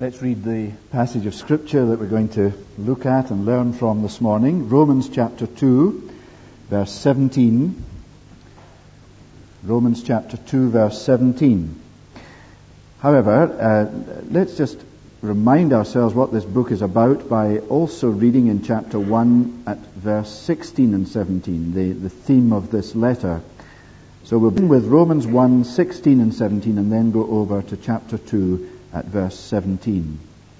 Let's read the passage of Scripture that we're going to look at and learn from this morning. Romans chapter 2, verse 17. Romans chapter 2, verse 17. However, let's just remind ourselves what this book is about by also reading in chapter 1 at verse 16 and 17, the theme of this letter. So we'll begin with Romans 1, 16 and 17, and then go over to chapter 2 at verse 17.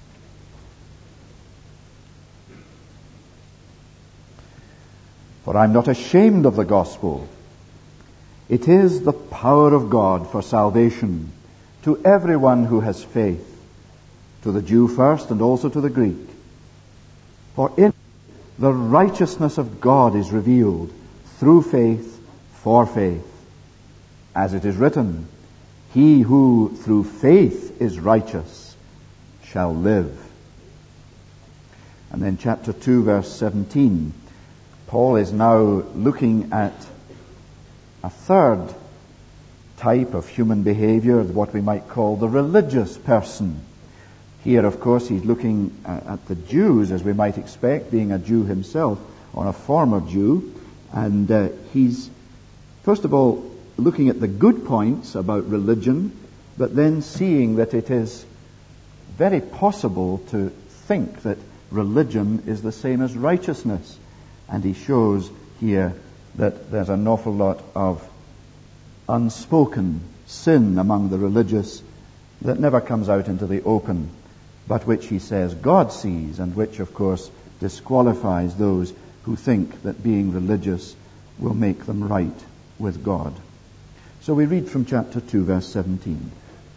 For I'm not ashamed of the gospel. It is the power of God for salvation to everyone who has faith, to the Jew first and also to the Greek. For in the righteousness of God is revealed through faith for faith. As it is written, he who through faith is righteous shall live. And then chapter 2, verse 17. Paul is now looking at a third type of human behavior, what we might call the religious person. Here, of course, he's looking at the Jews, as we might expect, being a Jew himself, or a former Jew. And he's, first of all, looking at the good points about religion, but then seeing that it is very possible to think that religion is the same as righteousness. And he shows here that there's an awful lot of unspoken sin among the religious that never comes out into the open, but which he says God sees, and which, of course, disqualifies those who think that being religious will make them right with God. So we read from chapter 2, verse 17.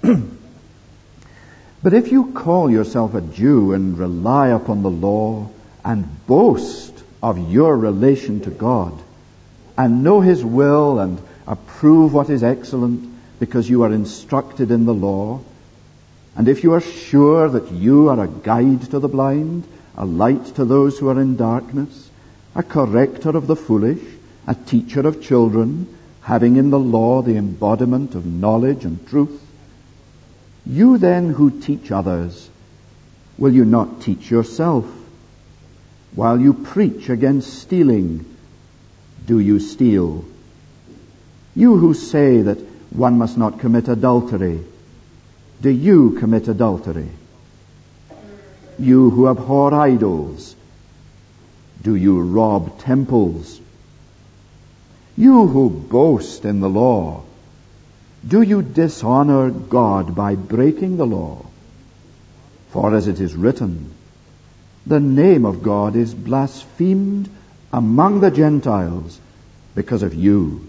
But if you call yourself a Jew and rely upon the law and boast of your relation to God and know His will and approve what is excellent because you are instructed in the law, and if you are sure that you are a guide to the blind, a light to those who are in darkness, a corrector of the foolish, a teacher of children, having in the law the embodiment of knowledge and truth, you then who teach others, will you not teach yourself? While you preach against stealing, do you steal? You who say that one must not commit adultery, do you commit adultery? You who abhor idols, do you rob temples? You who boast in the law, do you dishonor God by breaking the law? For as it is written, the name of God is blasphemed among the Gentiles because of you.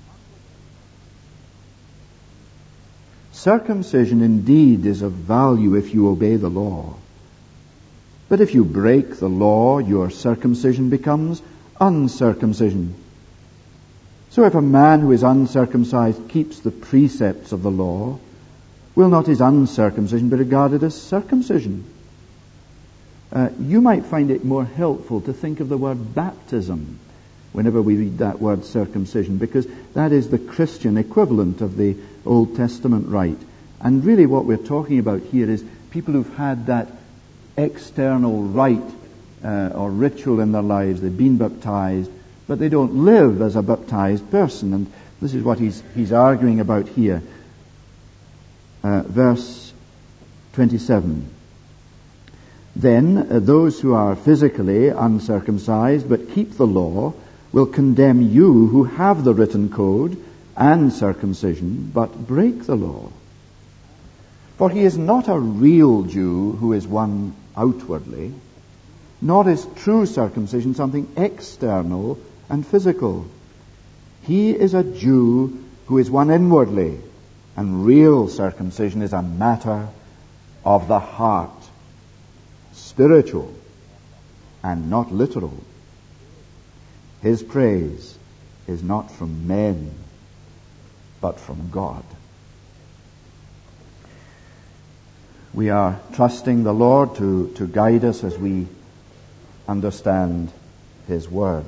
Circumcision indeed is of value if you obey the law. But if you break the law, your circumcision becomes uncircumcision. So if a man who is uncircumcised keeps the precepts of the law, will not his uncircumcision be regarded as circumcision? You might find it more helpful to think of the word baptism whenever we read that word circumcision, because that is the Christian equivalent of the Old Testament rite. And really what we're talking about here is people who've had that external rite or ritual in their lives. They've been baptized, but they don't live as a baptized person. And this is what he's arguing about here. Verse 27. Then those who are physically uncircumcised but keep the law will condemn you who have the written code and circumcision but break the law. For he is not a real Jew who is one outwardly, nor is true circumcision something external and physical. He is a Jew who is one inwardly, and real circumcision is a matter of the heart, spiritual and not literal. His praise is not from men, but from God. We are trusting the Lord to guide us as we understand His Word.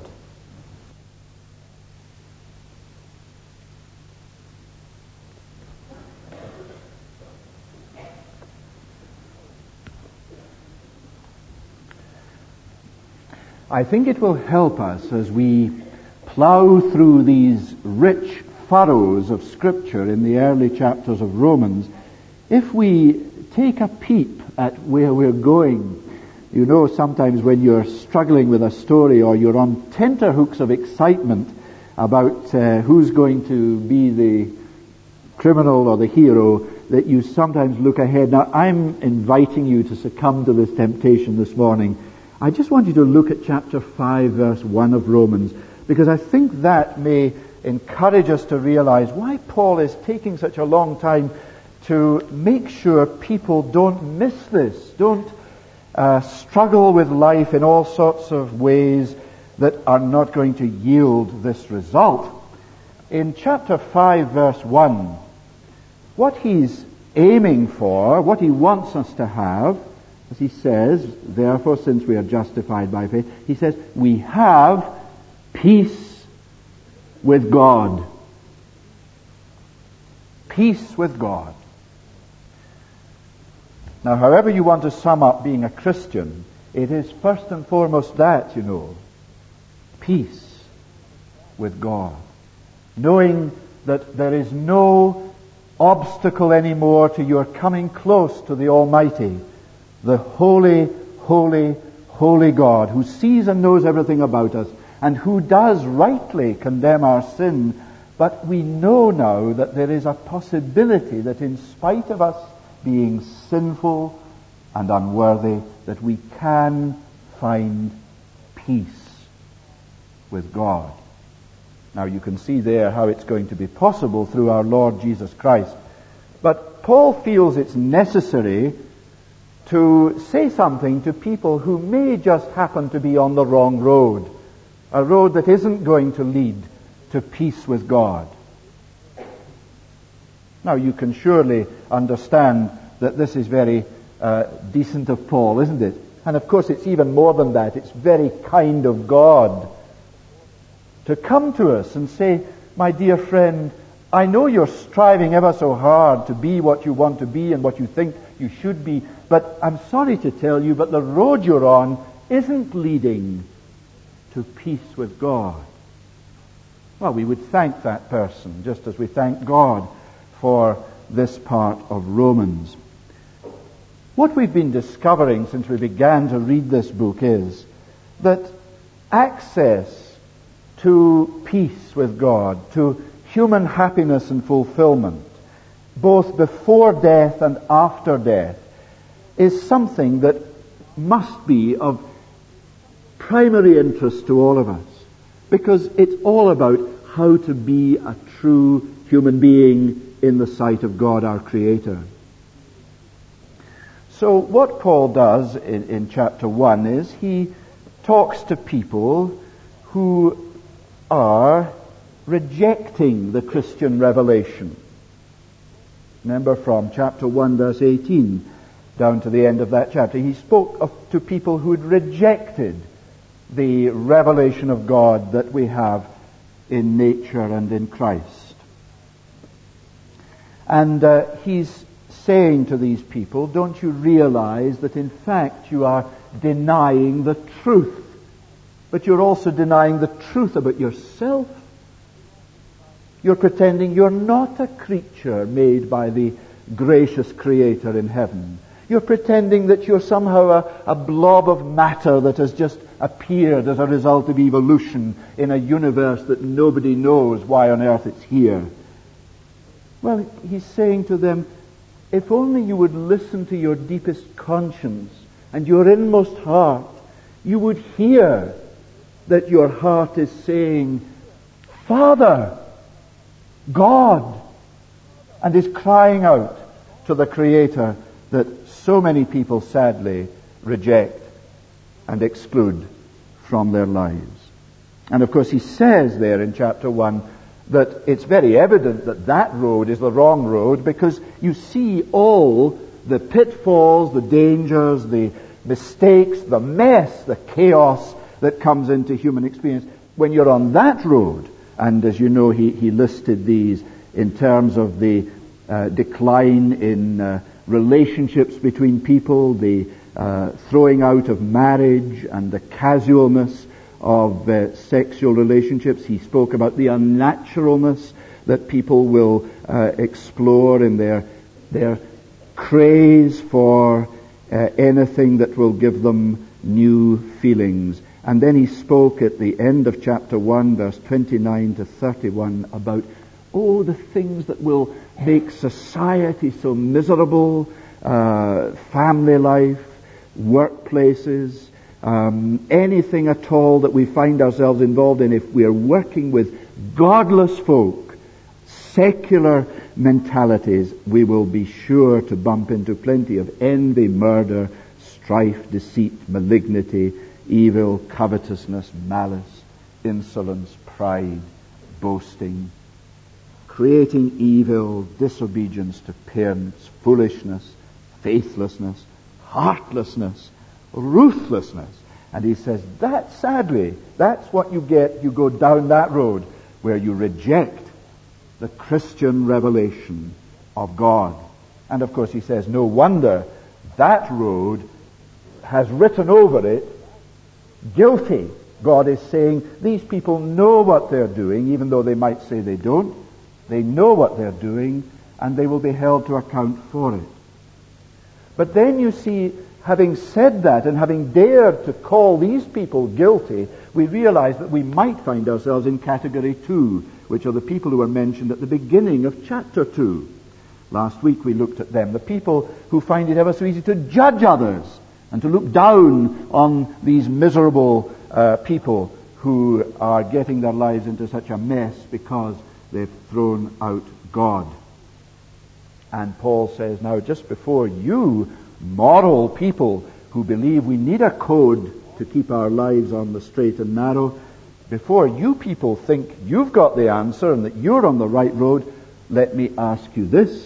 I think it will help us as we plow through these rich furrows of Scripture in the early chapters of Romans, if we take a peep at where we're going. You know, sometimes when you're struggling with a story or you're on tenterhooks of excitement about who's going to be the criminal or the hero, that you sometimes look ahead. Now, I'm inviting you to succumb to this temptation this morning. I just want you to look at chapter 5, verse 1 of Romans, because I think that may encourage us to realize why Paul is taking such a long time to make sure people don't miss this, don't struggle with life in all sorts of ways that are not going to yield this result. In chapter 5, verse 1, what he's aiming for, what he wants us to have, as he says, therefore, since we are justified by faith, he says, we have peace with God. Peace with God. Now, however you want to sum up being a Christian, it is first and foremost that, you know, peace with God. Knowing that there is no obstacle anymore to your coming close to the Almighty, the holy, holy, holy God, who sees and knows everything about us, and who does rightly condemn our sin. But we know now that there is a possibility that in spite of us being sinful and unworthy, that we can find peace with God. Now you can see there how it's going to be possible through our Lord Jesus Christ. But Paul feels it's necessary to say something to people who may just happen to be on the wrong road, a road that isn't going to lead to peace with God. Now, you can surely understand that this is very decent of Paul, isn't it? And of course, it's even more than that. It's very kind of God to come to us and say, my dear friend, I know you're striving ever so hard to be what you want to be and what you think you should be, but I'm sorry to tell you, but the road you're on isn't leading to peace with God. Well, we would thank that person, just as we thank God for this part of Romans. What we've been discovering since we began to read this book is that access to peace with God, to human happiness and fulfillment, both before death and after death, is something that must be of primary interest to all of us, because it's all about how to be a true human being in the sight of God, our Creator. So what Paul does in chapter 1 is he talks to people who are rejecting the Christian revelation. Remember, from chapter 1 verse 18 down to the end of that chapter, he spoke to people who had rejected the revelation of God that we have in nature and in Christ. And he's saying to these people, don't you realize that in fact you are denying the truth, but you're also denying the truth about yourself? You're pretending you're not a creature made by the gracious Creator in heaven. You're pretending that you're somehow a blob of matter that has just appeared as a result of evolution in a universe that nobody knows why on earth it's here. Well, he's saying to them, if only you would listen to your deepest conscience and your inmost heart, you would hear that your heart is saying, Father, God, and is crying out to the Creator that so many people sadly reject and exclude from their lives. And of course he says there in chapter 1 that it's very evident that that road is the wrong road, because you see all the pitfalls, the dangers, the mistakes, the mess, the chaos that comes into human experience when you're on that road. And as you know, he listed these in terms of the decline in relationships between people, the throwing out of marriage and the casualness of sexual relationships. He spoke about the unnaturalness that people will explore in their craze for anything that will give them new feelings. And then he spoke at the end of chapter 1, verse 29 to 31, about, the things that will make society so miserable, family life, workplaces, anything at all that we find ourselves involved in. If we are working with godless folk, secular mentalities, we will be sure to bump into plenty of envy, murder, strife, deceit, malignity, evil, covetousness, malice, insolence, pride, boasting, creating evil, disobedience to parents, foolishness, faithlessness, heartlessness, ruthlessness. And he says that, sadly, that's what you get. You go down that road where you reject the Christian revelation of God. And of course he says, no wonder that road has written over it, guilty. God is saying these people know what they're doing, even though they might say they don't. They know what they're doing, and they will be held to account for it. But then you see, having said that and having dared to call these people guilty, we realize that we might find ourselves in category 2, which are the people who are mentioned at the beginning of chapter 2. Last week we looked at them, the people who find it ever so easy to judge others and to look down on these miserable people who are getting their lives into such a mess because they've thrown out God. And Paul says, now just before you moral people who believe we need a code to keep our lives on the straight and narrow, before you people think you've got the answer and that you're on the right road, let me ask you this.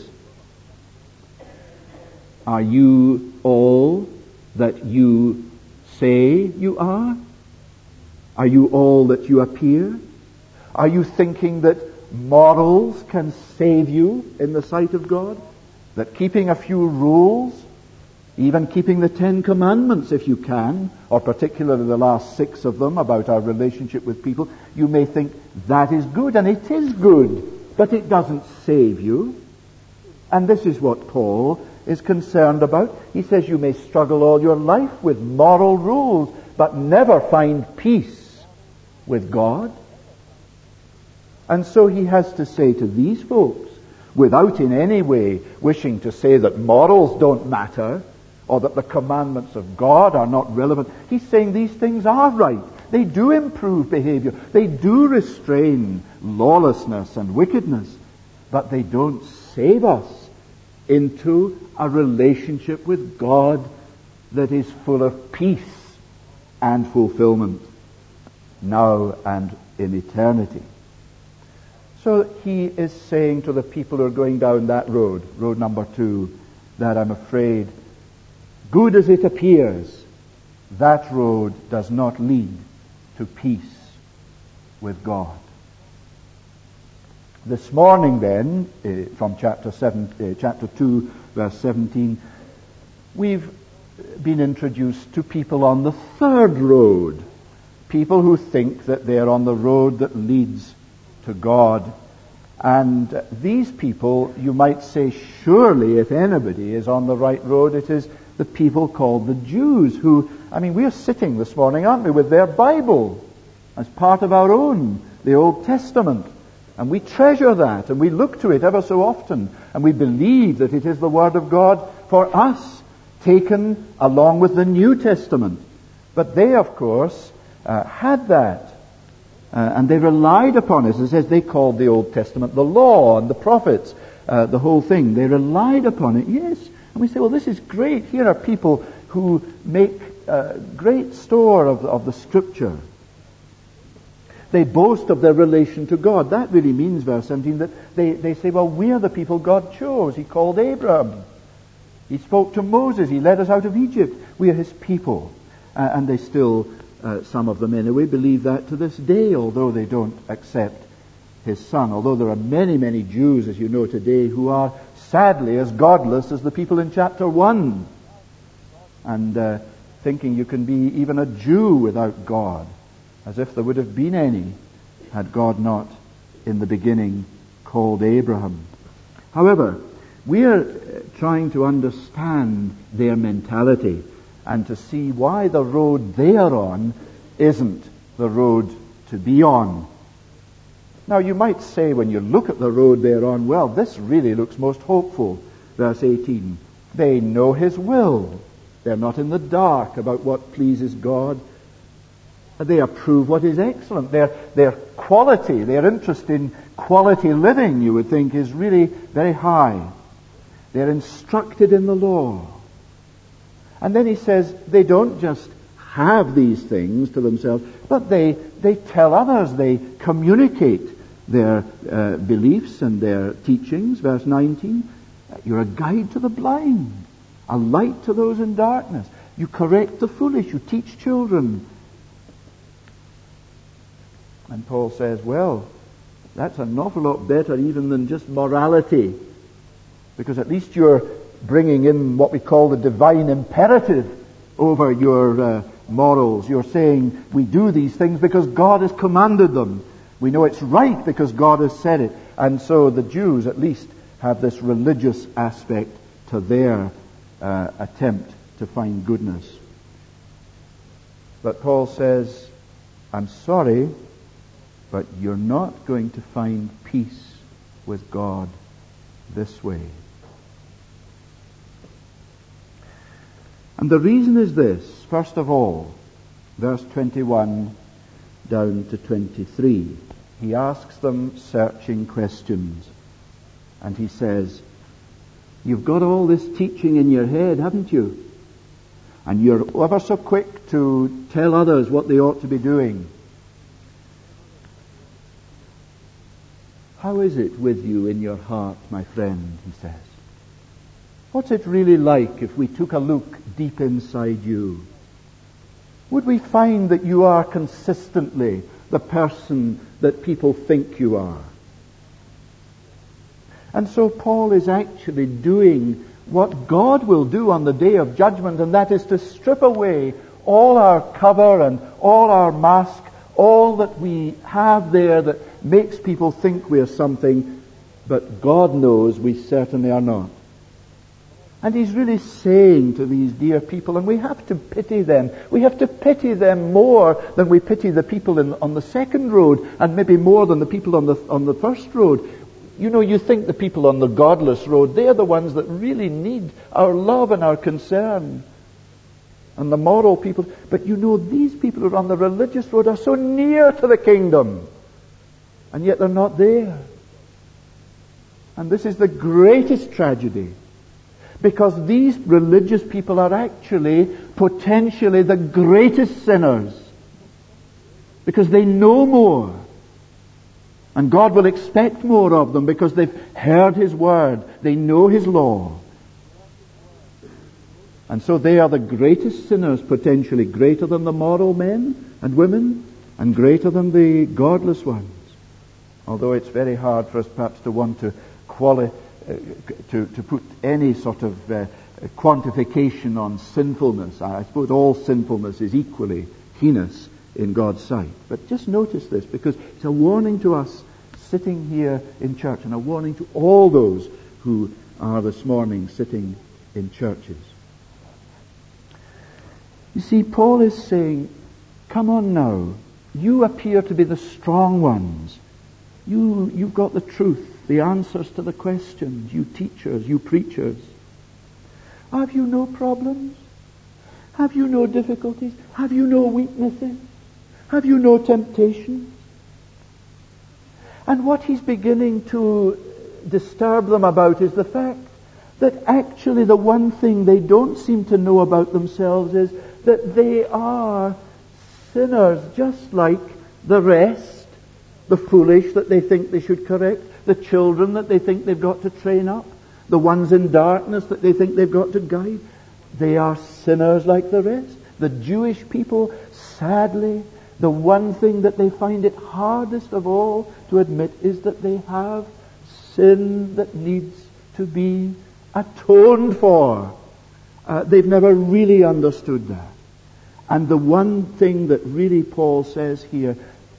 Are you all that you say you are? Are you all that you appear? Are you thinking that morals can save you in the sight of God? That keeping a few rules, even keeping the 10 Commandments if you can, or particularly the last 6 of them about our relationship with people, you may think that is good, and it is good, but it doesn't save you. And this is what Paul is concerned about. He says you may struggle all your life with moral rules, but never find peace with God. And so he has to say to these folks, without in any way wishing to say that morals don't matter, or that the commandments of God are not relevant, he's saying these things are right. They do improve behavior. They do restrain lawlessness and wickedness. But they don't save us into a relationship with God that is full of peace and fulfillment now and in eternity. So he is saying to the people who are going down that road number 2, that I'm afraid, good as it appears, that road does not lead to peace with God. This morning then, from chapter 2, verse 17, we've been introduced to people on the third road. People who think that they're on the road that leads to God. And these people, you might say, surely if anybody is on the right road, it is the people called the Jews who, we're sitting this morning, aren't we, with their Bible as part of our own, the Old Testament. And we treasure that, and we look to it ever so often, and we believe that it is the Word of God for us, taken along with the New Testament. But they, of course, had that. And they relied upon it. It says they called the Old Testament the law and the prophets, the whole thing. They relied upon it, yes. And we say, well, this is great. Here are people who make great store of the Scripture. They boast of their relation to God. That really means, verse 17, that they say, well, we are the people God chose. He called Abraham. He spoke to Moses. He led us out of Egypt. We are His people. And they still, some of them anyway, believe that to this day, although they don't accept His Son. Although there are many, many Jews, as you know today, who are sadly as godless as the people in chapter 1. and thinking you can be even a Jew without God, as if there would have been any had God not in the beginning called Abraham. However, we are trying to understand their mentality and to see why the road they are on isn't the road to be on. Now you might say when you look at the road they're on, well, this really looks most hopeful. Verse 18, they know His will. They're not in the dark about what pleases God. They approve what is excellent. Their quality, their interest in quality living, you would think, is really very high. They're instructed in the law. And then he says they don't just have these things to themselves, but they tell others, they communicate their beliefs and their teachings. Verse 19, you're a guide to the blind, a light to those in darkness. You correct the foolish, you teach children. And Paul says, well, that's an awful lot better even than just morality, because at least you're bringing in what we call the divine imperative over your morals. You're saying we do these things because God has commanded them. We know it's right because God has said it. And so the Jews at least have this religious aspect to their attempt to find goodness. But Paul says, I'm sorry, but you're not going to find peace with God this way. And the reason is this. First of all, verse 21 down to 23. He asks them searching questions. And he says, you've got all this teaching in your head, haven't you? And you're ever so quick to tell others what they ought to be doing. How is it with you in your heart, my friend, he says. What's it really like if we took a look deep inside you? Would we find that you are consistently the person that people think you are? And so Paul is actually doing what God will do on the day of judgment, and that is to strip away all our cover and all our mask, all that we have there that makes people think we're something, but God knows we certainly are not. And he's really saying to these dear people, and we have to pity them. We have to pity them more than we pity the people on the second road, and maybe more than the people on the first road. You know, you think the people on the godless road, they're the ones that really need our love and our concern. And the moral people. But you know, these people who are on the religious road are so near to the kingdom. And yet they're not there. And this is the greatest tragedy. Because these religious people are actually potentially the greatest sinners. Because they know more. And God will expect more of them because they've heard His word. They know His law. And so they are the greatest sinners, potentially greater than the moral men and women and greater than the godless ones. Although it's very hard for us perhaps to want to put any sort of quantification on sinfulness. I suppose all sinfulness is equally heinous in God's sight. But just notice this, because it's a warning to us sitting here in church and a warning to all those who are this morning sitting in churches. You see, Paul is saying, come on now. You appear to be the strong ones. You've got the truth, the answers to the questions, you teachers, you preachers. Have you no problems? Have you no difficulties? Have you no weaknesses? Have you no temptations? And what he's beginning to disturb them about is the fact that actually the one thing they don't seem to know about themselves is that they are sinners just like the rest, the foolish that they think they should correct, the children that they think they've got to train up, the ones in darkness that they think they've got to guide. They are sinners like the rest. The Jewish people, sadly, the one thing that they find it hardest of all to admit is that they have sin that needs to be atoned for. They've never really understood that. And the one thing that really Paul says here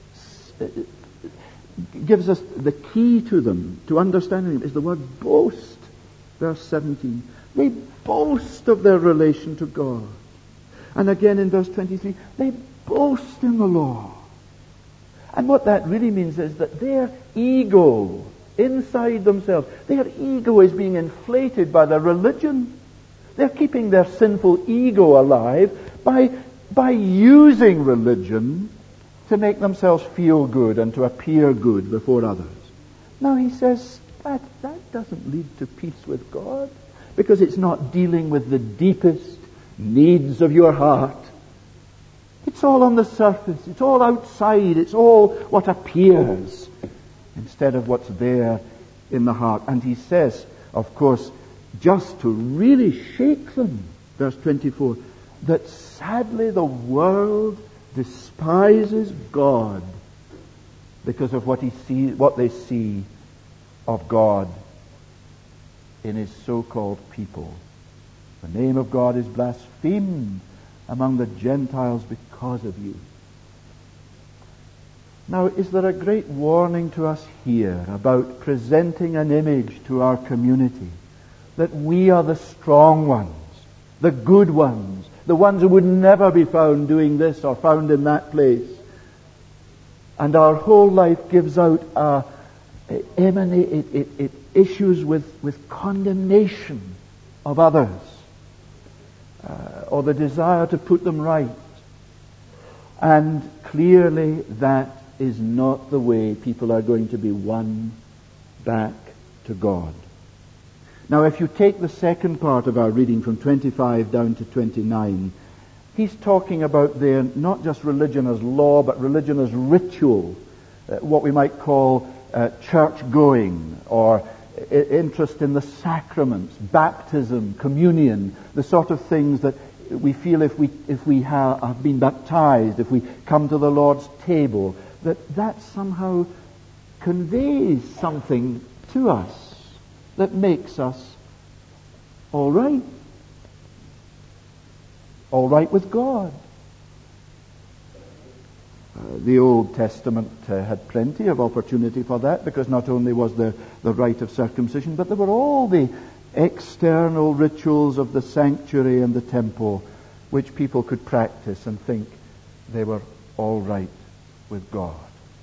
gives us the key to them, to understanding them, is the word boast. Verse 17. They boast of their relation to God. And again in verse 23, they boast in the law. And what that really means is that their ego inside themselves, their ego is being inflated by their religion. They're keeping their sinful ego alive by using religion to make themselves feel good and to appear good before others. Now he says that doesn't lead to peace with God, because it's not dealing with the deepest needs of your heart. It's all on the surface. It's all outside. It's all what appears instead of what's there in the heart. And he says, of course, just to really shake them, verse 24, that sadly the world despises God because of what they see of God in His so-called people. The name of God is blasphemed among the Gentiles because of you. Now, is there a great warning to us here about presenting an image to our community that we are the strong ones, the good ones, the ones who would never be found doing this or found in that place? And our whole life gives out it issues with condemnation of others, or the desire to put them right. And clearly that is not the way people are going to be won back to God. Now, if you take the second part of our reading from 25 down to 29, he's talking about there not just religion as law, but religion as ritual, what we might call church-going, or interest in the sacraments, baptism, communion, the sort of things that we feel if we have been baptized, if we come to the Lord's table, that somehow conveys something to us that makes us all right with God. The Old Testament had plenty of opportunity for that, because not only was there the rite of circumcision, but there were all the external rituals of the sanctuary and the temple which people could practice and think they were all right with God.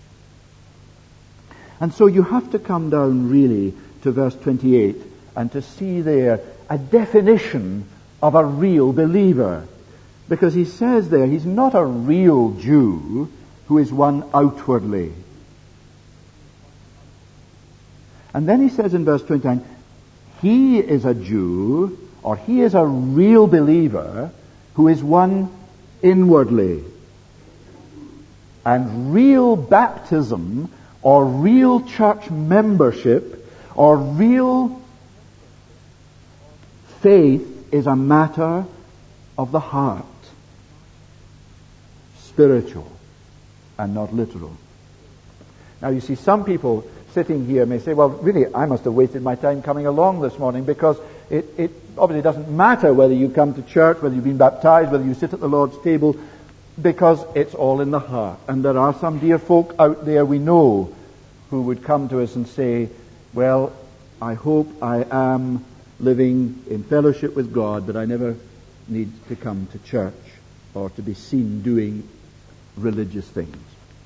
And so you have to come down really to verse 28 and to see there a definition of a real believer. Because he says there, he's not a real Jew who is one outwardly. And then he says in verse 29, he is a Jew, or he is a real believer who is one inwardly. And real baptism, or real church membership, or real faith is a matter of the heart. Spiritual and not literal. Now you see, some people sitting here may say, well, really, I must have wasted my time coming along this morning, because it obviously doesn't matter whether you come to church, whether you've been baptized, whether you sit at the Lord's table, because it's all in the heart. And there are some dear folk out there we know who would come to us and say, well, I hope I am living in fellowship with God, but I never need to come to church or to be seen doing religious things.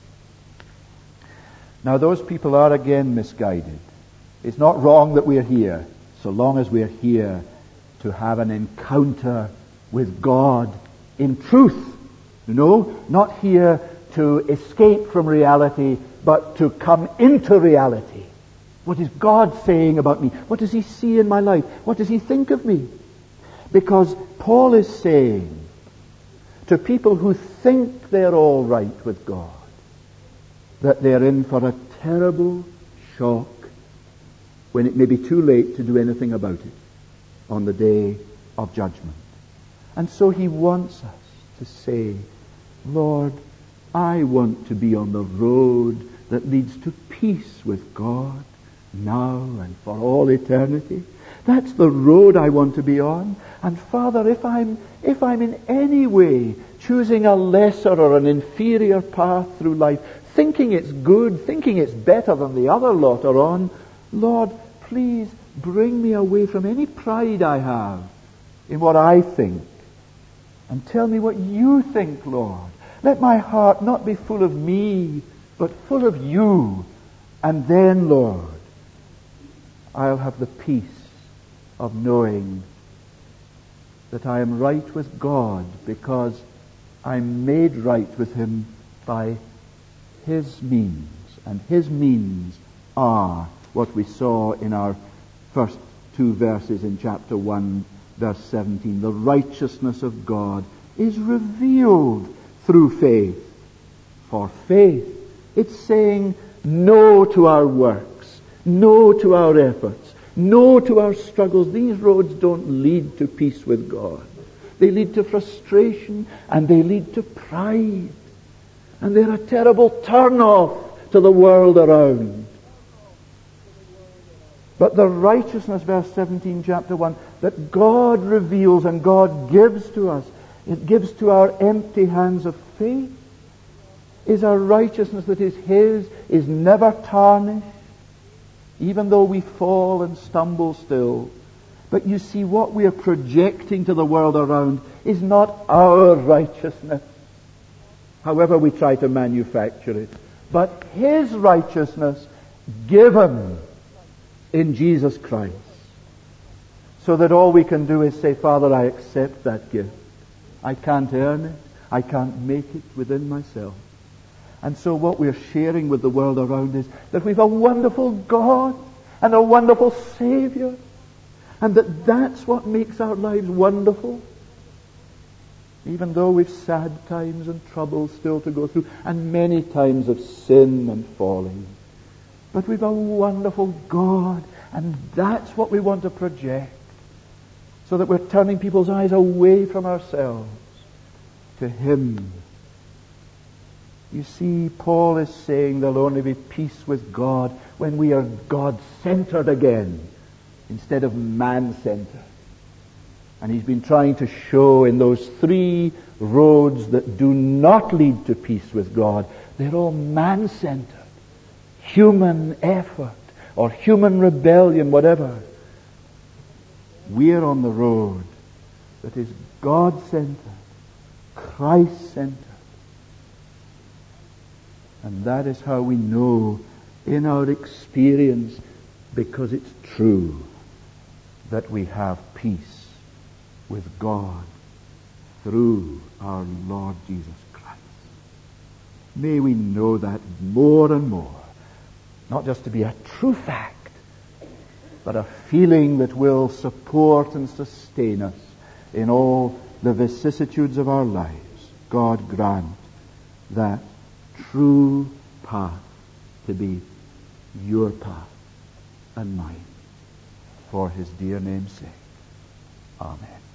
Now those people are again misguided. It's not wrong that we're here, so long as we're here to have an encounter with God in truth. You know, not here to escape from reality, but to come into reality. What is God saying about me? What does He see in my life? What does He think of me? Because Paul is saying to people who think they're all right with God, that they're in for a terrible shock when it may be too late to do anything about it on the day of judgment. And so he wants us to say, Lord, I want to be on the road that leads to peace with God now and for all eternity. That's the road I want to be on. And Father, if I'm in any way choosing a lesser or an inferior path through life, thinking it's good, thinking it's better than the other lot are on, Lord, please bring me away from any pride I have in what I think. And tell me what you think, Lord. Let my heart not be full of me, but full of you. And then, Lord, I'll have the peace of knowing that I am right with God because I'm made right with Him by His means. And His means are what we saw in our first two verses in chapter 1, verse 17. The righteousness of God is revealed through faith. For faith, it's saying no to our works, no to our efforts, no to our struggles. These roads don't lead to peace with God. They lead to frustration and they lead to pride. And they're a terrible turn-off to the world around. But the righteousness, verse 17, chapter 1, that God reveals and God gives to us, it gives to our empty hands of faith, is a righteousness that is His, is never tarnished, even though we fall and stumble still. But you see, what we are projecting to the world around is not our righteousness, however we try to manufacture it, but His righteousness given in Jesus Christ. So that all we can do is say, Father, I accept that gift. I can't earn it. I can't make it within myself. And so what we're sharing with the world around is that we've a wonderful God and a wonderful Savior. And that's what makes our lives wonderful. Even though we've sad times and troubles still to go through, and many times of sin and falling. But we've a wonderful God, and that's what we want to project. So that we're turning people's eyes away from ourselves to Him. You see, Paul is saying there'll only be peace with God when we are God-centered again, instead of man-centered. And he's been trying to show in those three roads that do not lead to peace with God, they're all man-centered. Human effort or human rebellion, whatever. We're on the road that is God-centered, Christ-centered. And that is how we know in our experience, because it's true, that we have peace with God through our Lord Jesus Christ. May we know that more and more. Not just to be a true fact, but a feeling that will support and sustain us in all the vicissitudes of our lives. God grant that true path to be your path and mine, for His dear name's sake. Amen.